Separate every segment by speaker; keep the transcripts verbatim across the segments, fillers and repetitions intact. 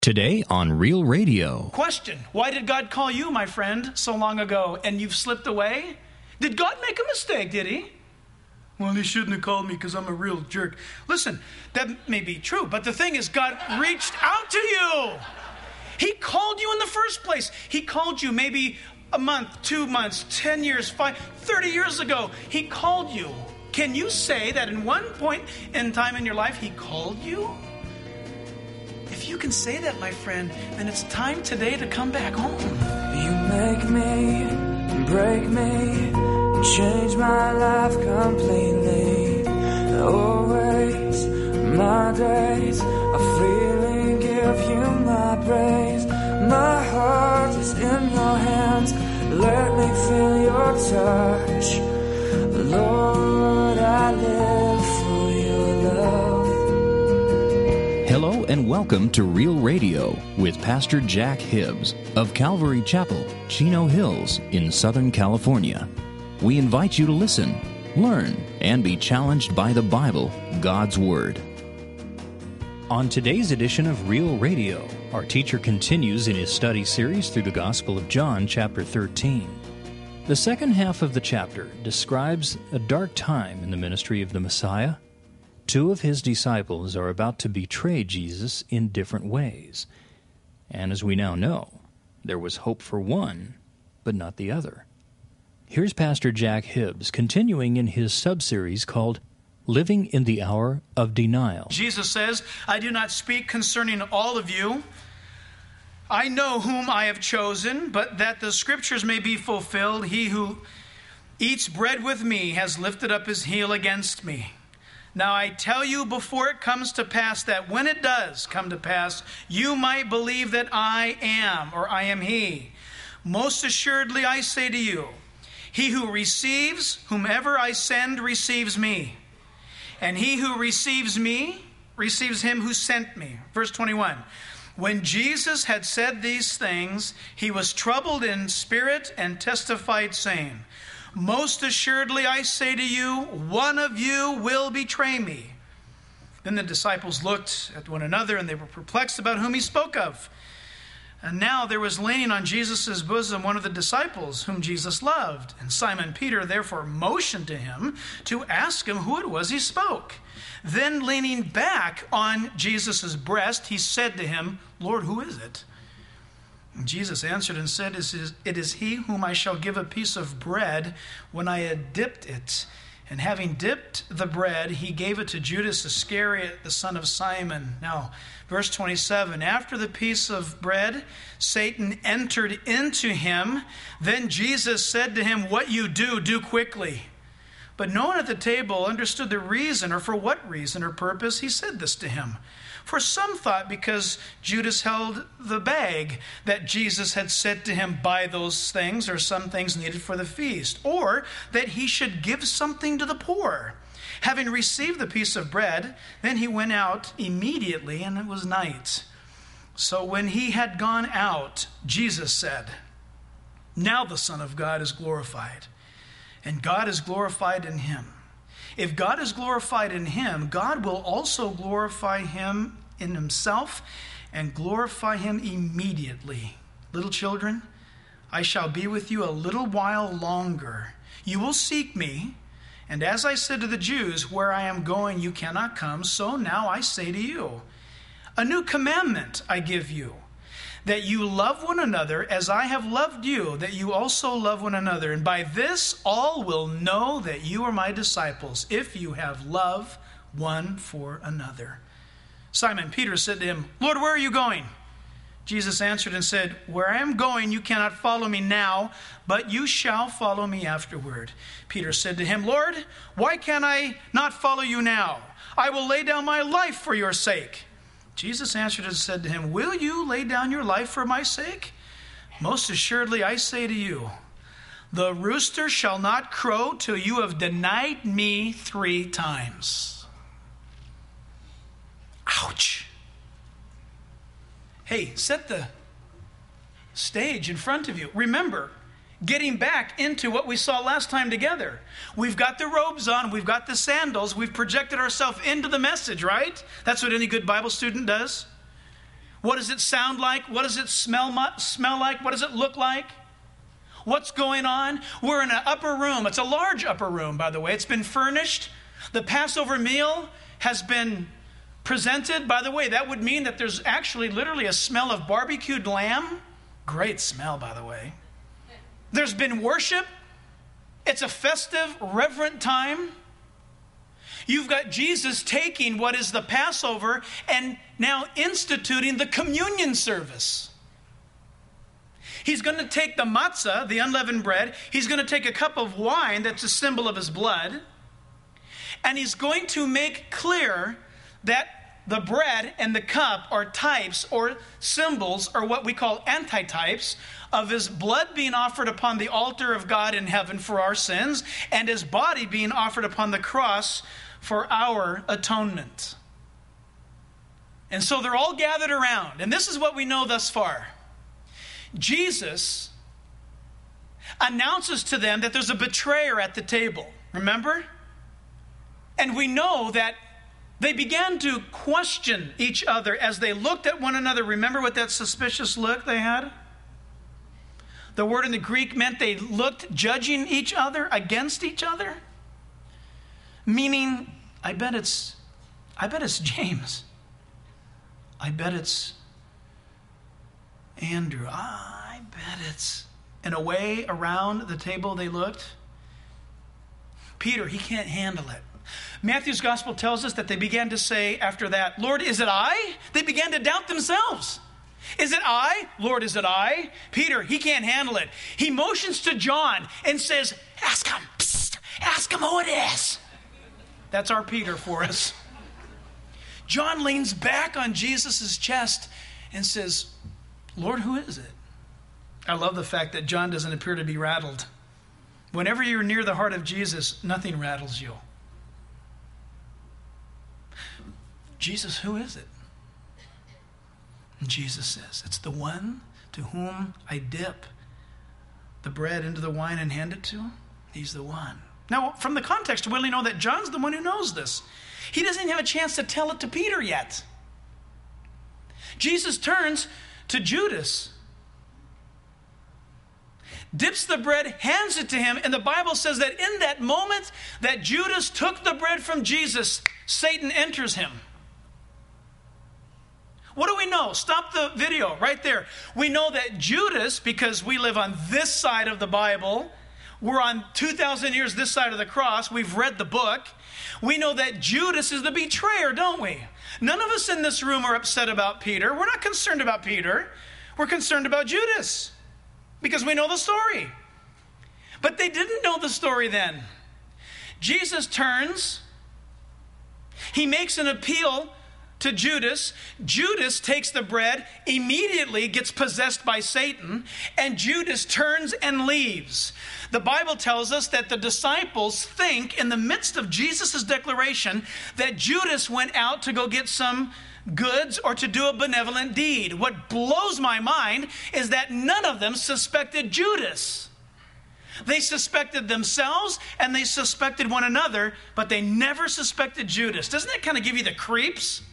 Speaker 1: Today on Real Radio.
Speaker 2: Question, why did God call you, my friend, so long ago, and you've slipped away? Did God make a mistake, did he? Well, he shouldn't have called me because I'm a real jerk. Listen, that may be true, but the thing is, God reached out to you. He called you in the first place. He called you maybe a month, two months, ten years, five, thirty years ago. He called you. Can you say that in one point in time in your life, he called you? If you can say that, my friend, then it's time today to come back home.
Speaker 3: You make me, break me, change my life completely. Always, my days are freely give you my praise. My heart is in your hands, let me feel your touch. Lord, I live for your love.
Speaker 1: Hello and welcome to Real Radio with Pastor Jack Hibbs of Calvary Chapel, Chino Hills in Southern California. We invite you to listen, learn, and be challenged by the Bible, God's Word. On today's edition of Real Radio, our teacher continues in his study series through the Gospel of John, chapter thirteen. The second half of the chapter describes a dark time in the ministry of the Messiah. Two of his disciples are about to betray Jesus in different ways. And as we now know, there was hope for one, but not the other. Here's Pastor Jack Hibbs continuing in his subseries called Living in the Hour of Denial.
Speaker 2: Jesus says, I do not speak concerning all of you. I know whom I have chosen, but that the scriptures may be fulfilled, he who eats bread with me has lifted up his heel against me. Now I tell you before it comes to pass, that when it does come to pass, you might believe that I am, or I am he. Most assuredly I say to you, he who receives whomever I send receives me. And he who receives me receives him who sent me. Verse twenty-one. When Jesus had said these things, he was troubled in spirit and testified, saying, most assuredly I say to you, one of you will betray me. Then the disciples looked at one another, and they were perplexed about whom he spoke of. And now there was leaning on Jesus' bosom one of the disciples whom Jesus loved. And Simon Peter therefore motioned to him to ask him who it was he spoke. Then leaning back on Jesus' breast, he said to him, Lord, who is it? And Jesus answered and said, it is he whom I shall give a piece of bread when I had dipped it. And having dipped the bread, he gave it to Judas Iscariot, the son of Simon. Now, verse twenty-seven, after the piece of bread, Satan entered into him. Then Jesus said to him, what you do, do quickly. But no one at the table understood the reason, or for what reason or purpose he said this to him. For some thought because Judas held the bag that Jesus had said to him, buy those things or some things needed for the feast, or that he should give something to the poor. Having received the piece of bread, then he went out immediately, and it was night. So when he had gone out, Jesus said, now the Son of God is glorified, and God is glorified in him. If God is glorified in him, God will also glorify him in himself and glorify him immediately. Little children, I shall be with you a little while longer. You will seek me, and as I said to the Jews, where I am going you cannot come, so now I say to you, a new commandment I give you, that you love one another as I have loved you, that you also love one another. And by this all will know that you are my disciples, if you have love one for another. Simon Peter said to him, Lord, where are you going? Jesus answered and said, where I am going you cannot follow me now, but you shall follow me afterward. Peter said to him, Lord, why can I not follow you now? I will lay down my life for your sake. Jesus answered and said to him, will you lay down your life for my sake? Most assuredly I say to you, the rooster shall not crow till you have denied me three times. Ouch. Hey, set the stage in front of you. Remember, getting back into what we saw last time together. We've got the robes on, we've got the sandals, we've projected ourselves into the message, right? That's what any good Bible student does. What does it sound like? What does it smell, mu- smell like? What does it look like? What's going on? We're in an upper room. It's a large upper room, by the way. It's been furnished. The Passover meal has been presented. By the way, that would mean that there's actually literally a smell of barbecued lamb. Great smell, by the way. There's been worship. It's a festive, reverent time. You've got Jesus taking what is the Passover and now instituting the communion service. He's going to take the matzah, the unleavened bread. He's going to take a cup of wine that's a symbol of his blood. And he's going to make clear that the bread and the cup are types or symbols or what we call antitypes of his blood being offered upon the altar of God in heaven for our sins and his body being offered upon the cross for our atonement. And so they're all gathered around. And this is what we know thus far. Jesus announces to them that there's a betrayer at the table. Remember? And we know that they began to question each other as they looked at one another. Remember what that suspicious look they had? The word in the Greek meant they looked judging each other against each other. Meaning, I bet it's, I bet it's James. I bet it's Andrew. I bet it's, in a way, around the table they looked. Peter, he can't handle it. Matthew's gospel tells us that they began to say after that, Lord, is it I? They began to doubt themselves. Is it I? Lord, is it I? Peter, he can't handle it. He motions to John and says, ask him. Psst, ask him who it is. That's our Peter for us. John leans back on Jesus' chest and says, Lord, who is it? I love the fact that John doesn't appear to be rattled. Whenever you're near the heart of Jesus, nothing rattles you. Jesus, who is it? And Jesus says, it's the one to whom I dip the bread into the wine and hand it to. He's the one. Now, from the context, we only know that John's the one who knows this. He doesn't have a chance to tell it to Peter yet. Jesus turns to Judas, dips the bread, hands it to him, and the Bible says that in that moment that Judas took the bread from Jesus, Satan enters him. What do we know? Stop the video right there. We know that Judas, because we live on this side of the Bible, we're on two thousand years this side of the cross, we've read the book, we know that Judas is the betrayer, don't we? None of us in this room are upset about Peter. We're not concerned about Peter. We're concerned about Judas because we know the story. But they didn't know the story then. Jesus turns, he makes an appeal to Judas. Judas takes the bread, immediately gets possessed by Satan, and Judas turns and leaves. The Bible tells us that the disciples think in the midst of Jesus' declaration that Judas went out to go get some goods or to do a benevolent deed. What blows my mind is that none of them suspected Judas. They suspected themselves and they suspected one another, but they never suspected Judas. Doesn't that kind of give you the creeps?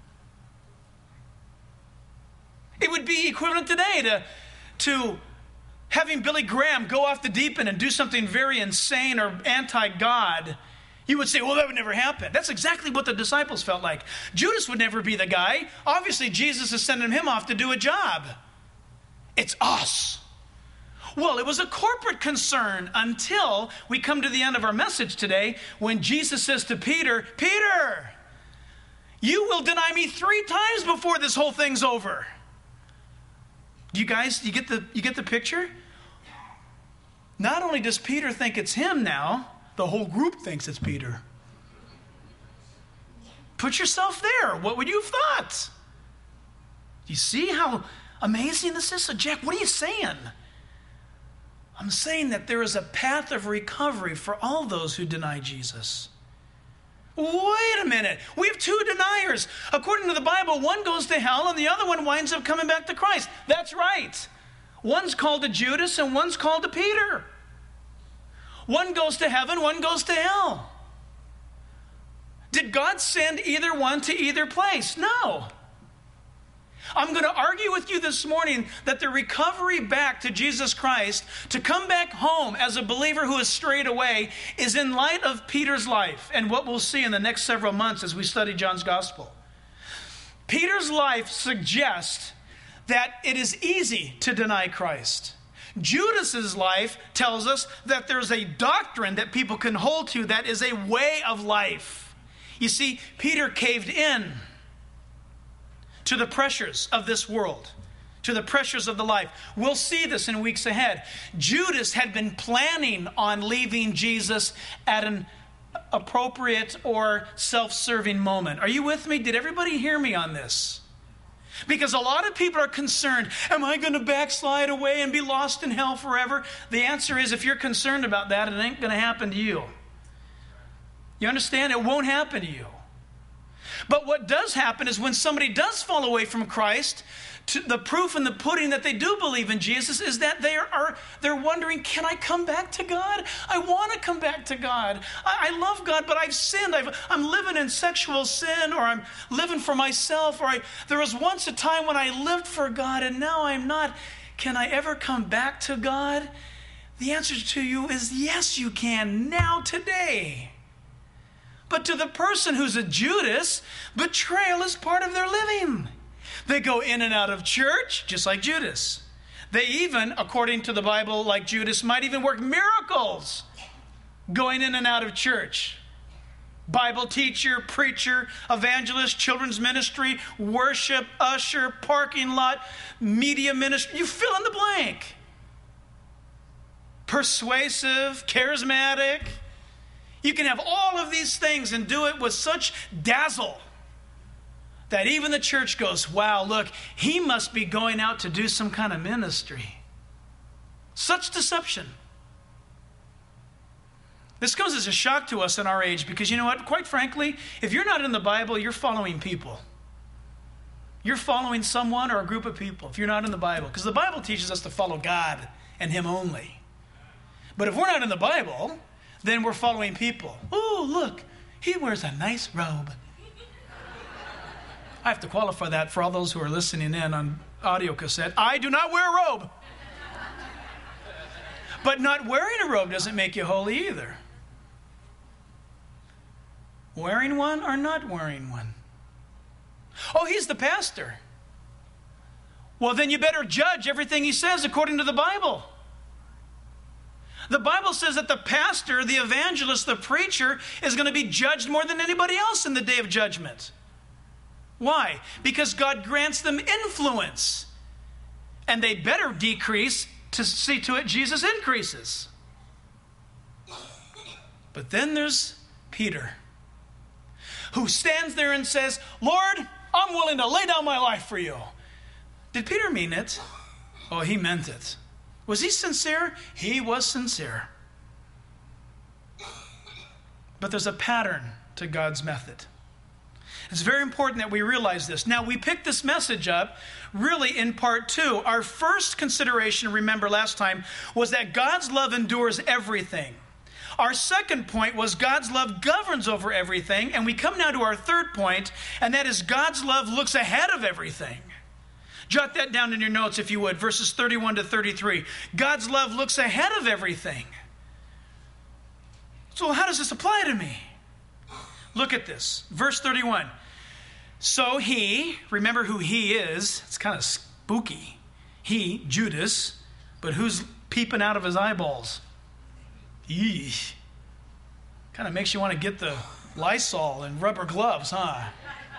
Speaker 2: It would be equivalent today to, to having Billy Graham go off the deep end and do something very insane or anti-God. You would say, well, that would never happen. That's exactly what the disciples felt like. Judas would never be the guy. Obviously, Jesus is sending him off to do a job. It's us. Well, it was a corporate concern until we come to the end of our message today when Jesus says to Peter, Peter, you will deny me three times before this whole thing's over. You guys, you get the you get the picture? Not only does Peter think it's him now, the whole group thinks it's Peter. Put yourself there. What would you have thought? You see how amazing this is? So, Jack, what are you saying? I'm saying that there is a path of recovery for all those who deny Jesus. Wait a minute. We have two deniers. According to the Bible, one goes to hell and the other one winds up coming back to Christ. That's right. One's called to Judas and one's called to Peter. One goes to heaven, one goes to hell. Did God send either one to either place? No. I'm going to argue with you this morning that the recovery back to Jesus Christ, to come back home as a believer who has strayed away, is in light of Peter's life and what we'll see in the next several months as we study John's gospel. Peter's life suggests that it is easy to deny Christ. Judas's life tells us that there's a doctrine that people can hold to that is a way of life. You see, Peter caved in to the pressures of this world, to the pressures of the life. We'll see this in weeks ahead. Judas had been planning on leaving Jesus at an appropriate or self-serving moment. Are you with me? Did everybody hear me on this? Because a lot of people are concerned, am I going to backslide away and be lost in hell forever? The answer is, if you're concerned about that, it ain't going to happen to you. You understand? It won't happen to you. But what does happen is when somebody does fall away from Christ, to the proof in the pudding that they do believe in Jesus is that they are, are they're wondering, can I come back to God? I want to come back to God. I, I love God, but I've sinned. I've, I'm living in sexual sin, or I'm living for myself, or I, there was once a time when I lived for God and now I'm not. Can I ever come back to God? The answer to you is yes, you can, now, today. But to the person who's a Judas, betrayal is part of their living. They go in and out of church, just like Judas. They even, according to the Bible, like Judas, might even work miracles going in and out of church. Bible teacher, preacher, evangelist, children's ministry, worship, usher, parking lot, media ministry. You fill in the blank. Persuasive, charismatic. You can have all of these things and do it with such dazzle that even the church goes, wow, look, he must be going out to do some kind of ministry. Such deception. This comes as a shock to us in our age because, you know what, quite frankly, if you're not in the Bible, you're following people. You're following someone or a group of people if you're not in the Bible. Because the Bible teaches us to follow God and him only. But if we're not in the Bible, then we're following people. Oh, look, he wears a nice robe. I have to qualify that for all those who are listening in on audio cassette. I do not wear a robe. But not wearing a robe doesn't make you holy either. Wearing one or not wearing one. Oh, he's the pastor. Well, then you better judge everything he says according to the Bible. The Bible says that the pastor, the evangelist, the preacher is going to be judged more than anybody else in the day of judgment. Why? Because God grants them influence. And they better decrease to see to it Jesus increases. But then there's Peter, who stands there and says, Lord, I'm willing to lay down my life for you. Did Peter mean it? Oh, he meant it. Was he sincere? He was sincere. But there's a pattern to God's method. It's very important that we realize this. Now, we picked this message up really in part two. Our first consideration, remember last time, was that God's love endures everything. Our second point was God's love governs over everything. And we come now to our third point, and that is God's love looks ahead of everything. Jot that down in your notes if you would, verses thirty-one to thirty-three. God's love looks ahead of everything. So how does this apply to me? Look at this. Verse thirty-one. So he, remember who he is. It's kind of spooky. He, Judas, but who's peeping out of his eyeballs? Eesh. Kind of makes you want to get the Lysol and rubber gloves, huh?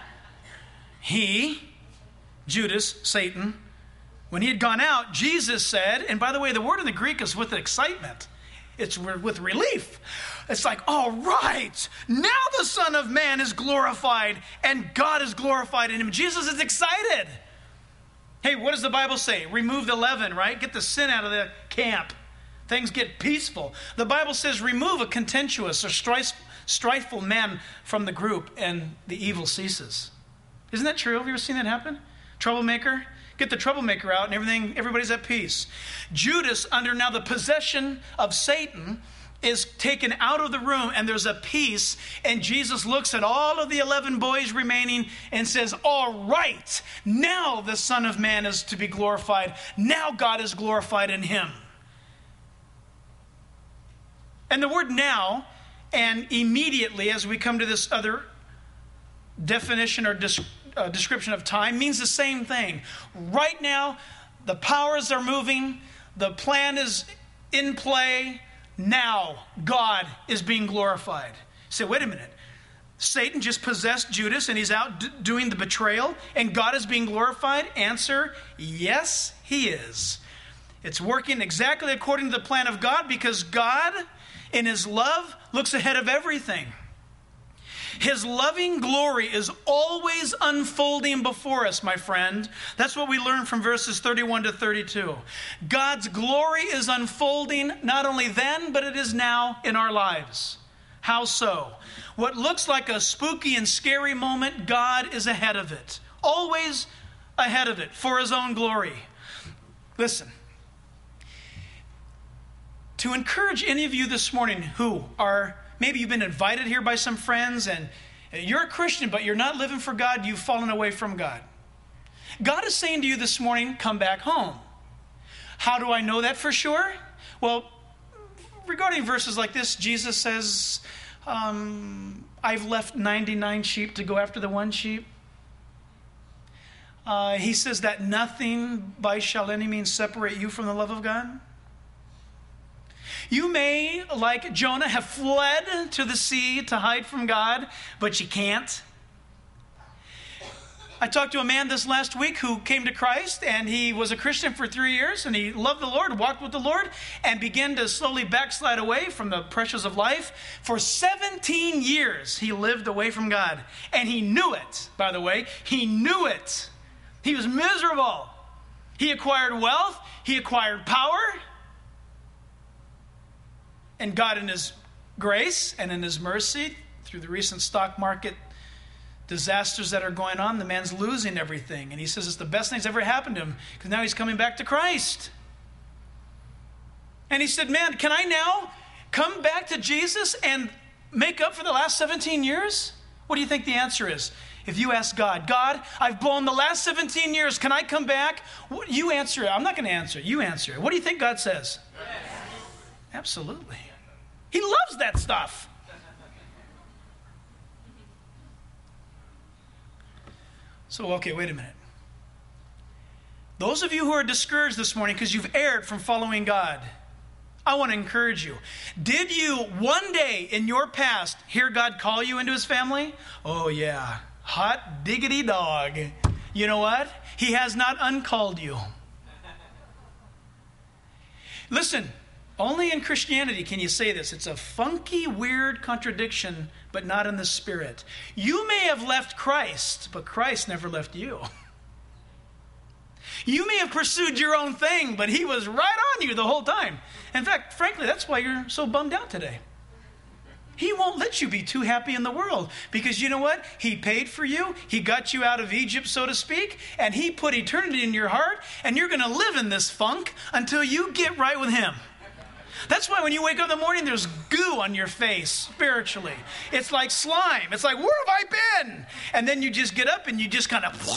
Speaker 2: He, Judas, Satan, when he had gone out, Jesus said, and by the way, the word in the Greek is with excitement. It's with relief. It's like, all right, now the Son of Man is glorified and God is glorified in him. Jesus is excited. Hey, what does the Bible say? Remove the leaven, right? Get the sin out of the camp. Things get peaceful. The Bible says remove a contentious or strife, strifeful man from the group and the evil ceases. Isn't that true? Have you ever seen that happen? Troublemaker? Get the troublemaker out and everything, everybody's at peace. Judas, under now the possession of Satan, is taken out of the room and there's a peace, and Jesus looks at all of the eleven boys remaining and says, all right, now the Son of Man is to be glorified. Now God is glorified in him. And the word now and immediately, as we come to this other definition or des- uh, description of time, means the same thing. Right now, the powers are moving. The plan is in play. Now, God is being glorified. You say, wait a minute. Satan just possessed Judas and he's out d- doing the betrayal and God is being glorified? Answer, yes, he is. It's working exactly according to the plan of God because God, in his love, looks ahead of everything. His loving glory is always unfolding before us, my friend. That's what we learn from verses thirty-one to thirty-two. God's glory is unfolding not only then, but it is now in our lives. How so? What looks like a spooky and scary moment, God is ahead of it. Always ahead of it for his own glory. Listen. To encourage any of you this morning who are, maybe you've been invited here by some friends and you're a Christian, but you're not living for God, you've fallen away from God. God is saying to you this morning, come back home. How do I know that for sure? Well, regarding verses like this, Jesus says, um, I've left ninety-nine sheep to go after the one sheep. Uh, he says that nothing by shall any means separate you from the love of God. You may, like Jonah, have fled to the sea to hide from God, but you can't. I talked to a man this last week who came to Christ, and he was a Christian for three years, and he loved the Lord, walked with the Lord, and began to slowly backslide away from the pressures of life. For seventeen years, he lived away from God, and he knew it, by the way. He knew it. He was miserable. He acquired wealth. He acquired power. And God, in his grace and in his mercy, through the recent stock market disasters that are going on, the man's losing everything. And he says it's the best thing that's ever happened to him because now he's coming back to Christ. And he said, man, can I now come back to Jesus and make up for the last seventeen years? What do you think the answer is? If you ask God, God, I've blown the last seventeen years. Can I come back? You answer it. I'm not going to answer it. You answer it. What do you think God says? Yes. Absolutely. He loves that stuff. So, okay, wait a minute. Those of you who are discouraged this morning because you've erred from following God, I want to encourage you. Did you one day in your past hear God call you into his family? Oh, yeah. Hot diggity dog. You know what? He has not uncalled you. Listen. Only in Christianity can you say this. It's a funky, weird contradiction, but not in the spirit. You may have left Christ, but Christ never left you. You may have pursued your own thing, but he was right on you the whole time. In fact, frankly, that's why you're so bummed out today. He won't let you be too happy in the world because you know what? He paid for you. He got you out of Egypt, so to speak, and he put eternity in your heart, and you're going to live in this funk until you get right with him. That's why when you wake up in the morning, there's goo on your face spiritually. It's like slime. It's like, where have I been? And then you just get up and you just kind of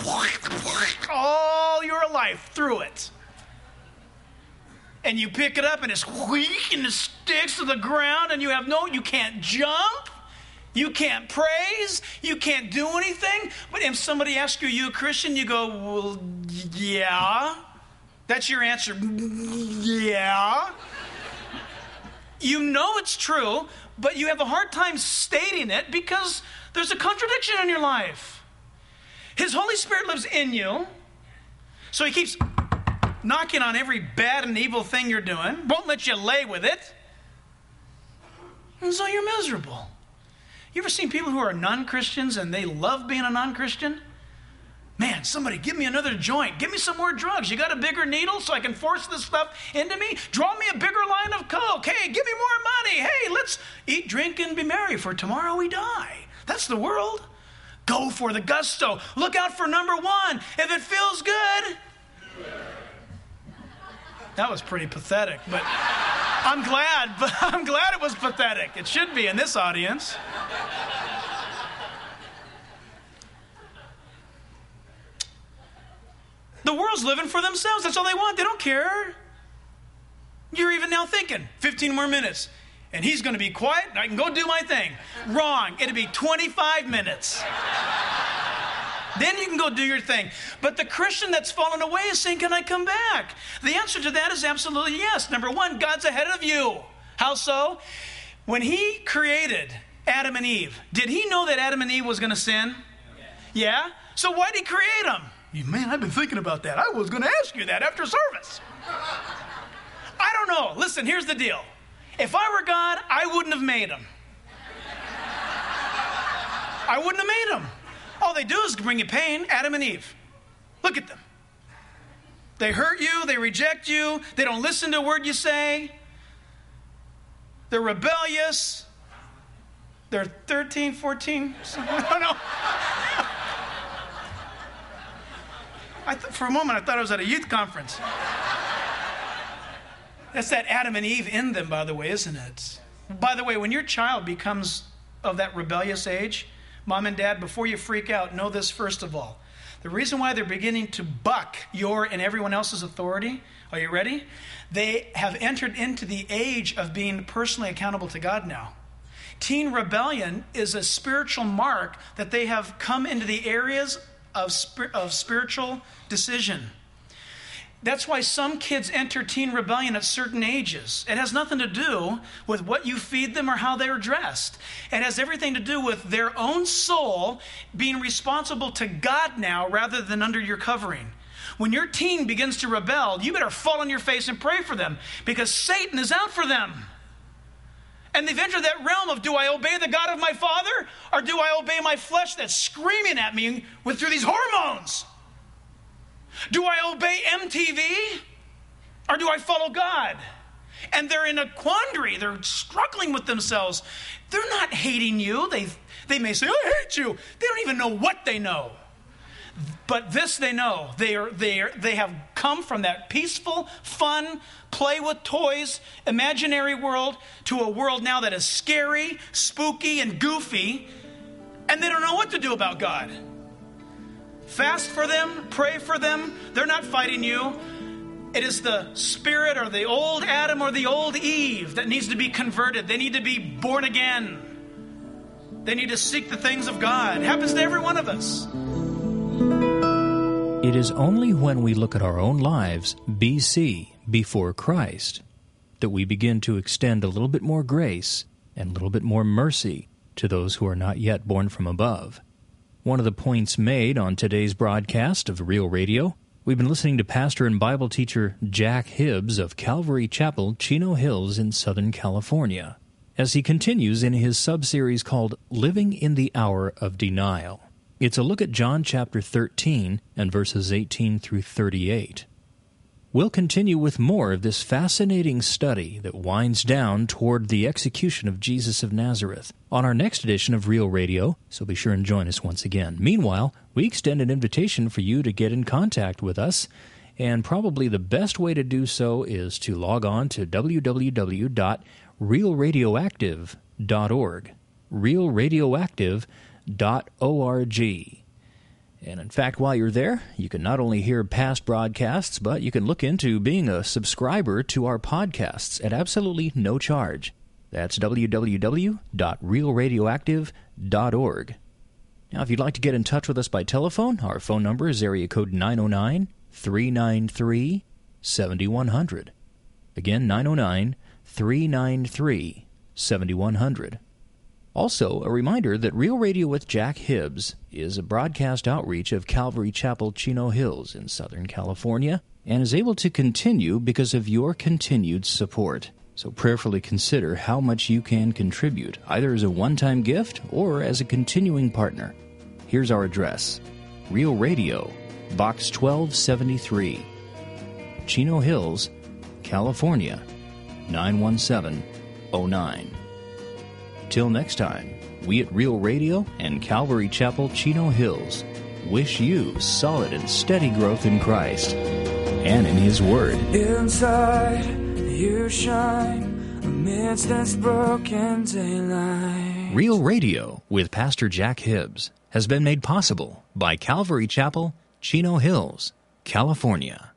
Speaker 2: all your life through it. And you pick it up and it's weak and it sticks to the ground and you have no, you can't jump. You can't praise. You can't do anything. But if somebody asks you, are you a Christian? You go, well, yeah. That's your answer. Yeah. You know it's true, but you have a hard time stating it because there's a contradiction in your life. His Holy Spirit lives in you, so he keeps knocking on every bad and evil thing you're doing, won't let you lay with it, and so you're miserable. You ever seen people who are non-Christians and they love being a non-Christian? Man, somebody give me another joint. Give me some more drugs. You got a bigger needle so I can force this stuff into me? Draw me a bigger line of coke. Hey, give me more money. Hey, let's eat, drink, and be merry, for tomorrow we die. That's the world. Go for the gusto. Look out for number one. If it feels good. That was pretty pathetic, but I'm glad, but I'm glad it was pathetic. It should be in this audience. The world's living for themselves. That's all they want. They don't care. You're even now thinking, fifteen more minutes, and he's going to be quiet, and I can go do my thing. Wrong. It'll be twenty-five minutes. Then you can go do your thing. But the Christian that's fallen away is saying, can I come back? The answer to that is absolutely yes. Number one, God's ahead of you. How so? When he created Adam and Eve, did he know that Adam and Eve was going to sin? Yeah? So why did he create them? Man, I've been thinking about that. I was going to ask you that after service. I don't know. Listen, here's the deal. If I were God, I wouldn't have made them. I wouldn't have made them. All they do is bring you pain. Adam and Eve. Look at them. They hurt you. They reject you. They don't listen to a word you say. They're rebellious. They're thirteen, fourteen. I don't know. I th- for a moment, I thought I was at a youth conference. That's that Adam and Eve in them, by the way, isn't it? By the way, when your child becomes of that rebellious age, Mom and Dad, before you freak out, know this first of all. The reason why they're beginning to buck your and everyone else's authority, are you ready? They have entered into the age of being personally accountable to God now. Teen rebellion is a spiritual mark that they have come into the areas of, spir- of spiritual decision. That's why some kids enter teen rebellion at certain ages. It has nothing to do with what you feed them or how they're dressed. It has everything to do with their own soul being responsible to God now rather than under your covering. When your teen begins to rebel, you better fall on your face and pray for them because Satan is out for them. And they've entered that realm of, do I obey the God of my father or do I obey my flesh that's screaming at me with through these hormones? Do I obey M T V or do I follow God? And they're in a quandary. They're struggling with themselves. They're not hating you. They, they may say, I hate you. They don't even know what they know. But this they know. They are, they are, they have come from that peaceful, fun, play with toys, imaginary world to a world now that is scary, spooky, and goofy. And they don't know what to do about God. Fast for them, pray for them. They're not fighting you. It is the spirit or the old Adam or the old Eve that needs to be converted. They need to be born again. They need to seek the things of God. It happens to every one of us.
Speaker 1: It is only when we look at our own lives, B C, before Christ, that we begin to extend a little bit more grace and a little bit more mercy to those who are not yet born from above. One of the points made on today's broadcast of Real Radio, we've been listening to pastor and Bible teacher Jack Hibbs of Calvary Chapel, Chino Hills in Southern California, as he continues in his sub-series called Living in the Hour of Denial. It's a look at John chapter thirteen and verses eighteen through thirty-eight. We'll continue with more of this fascinating study that winds down toward the execution of Jesus of Nazareth on our next edition of Real Radio, so be sure and join us once again. Meanwhile, we extend an invitation for you to get in contact with us, and probably the best way to do so is to log on to w w w dot real radioactive dot org, real radioactive dot org. And in fact, while you're there, you can not only hear past broadcasts, but you can look into being a subscriber to our podcasts at absolutely no charge. That's w w w dot real radioactive dot org. Now, if you'd like to get in touch with us by telephone, our phone number is area code nine oh nine, three nine three, seven one zero zero. Again, nine oh nine, three nine three, seven one zero zero. Also, a reminder that Real Radio with Jack Hibbs is a broadcast outreach of Calvary Chapel, Chino Hills in Southern California, and is able to continue because of your continued support. So prayerfully consider how much you can contribute, either as a one-time gift or as a continuing partner. Here's our address: Real Radio, Box twelve seventy-three, Chino Hills, California, nine one seven oh nine. Till next time, we at Real Radio and Calvary Chapel, Chino Hills wish you solid and steady growth in Christ and in His Word.
Speaker 3: Inside you shine amidst this broken daylight.
Speaker 1: Real Radio with Pastor Jack Hibbs has been made possible by Calvary Chapel, Chino Hills, California.